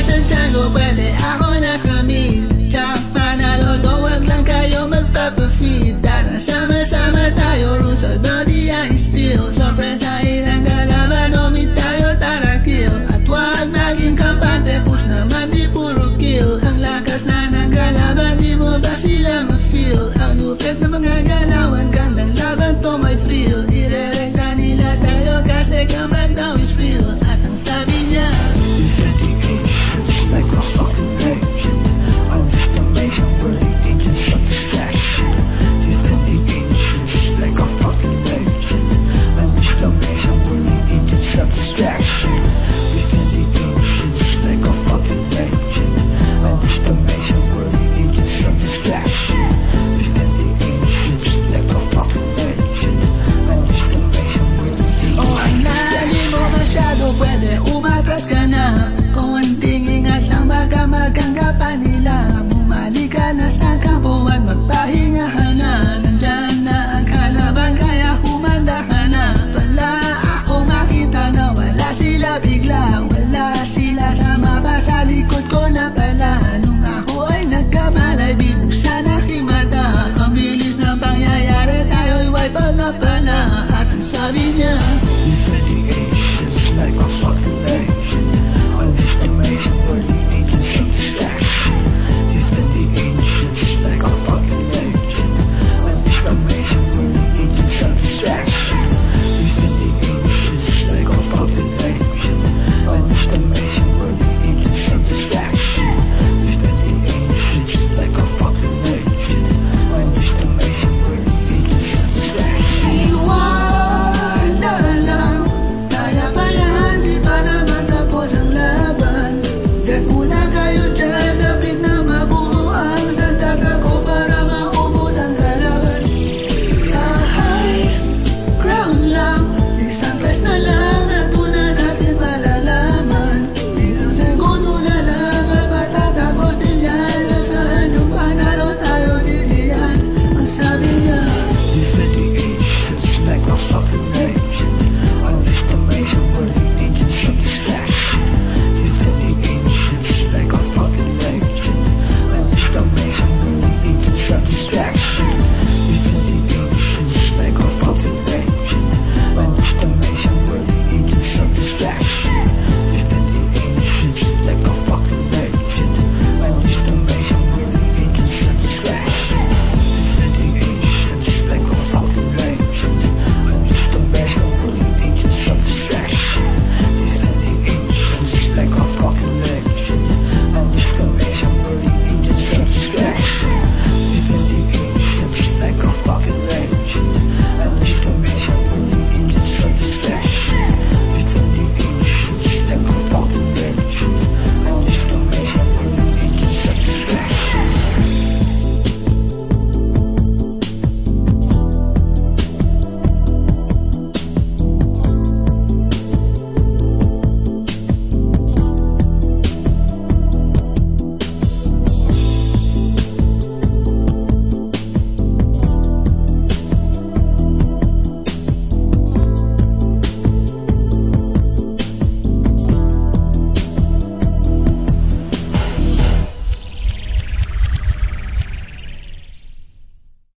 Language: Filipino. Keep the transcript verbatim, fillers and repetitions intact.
sa tango, pwede ako nasa mid. Tsaka panalo to, wag lang kayo magpapafeed. Tara, sama-sama tayo, rules of Dodi ay still. Sorpresa ilang kalaban, umid tayo, tara kill. At wag maging kampante, push naman di puro kill. Ang lakas na ng kalaban, di mo ba sila ma-feel? Ang lupit na mga galawan, gandang laban to may thrill. Irerekta nila tayo kasi kamag daw is free.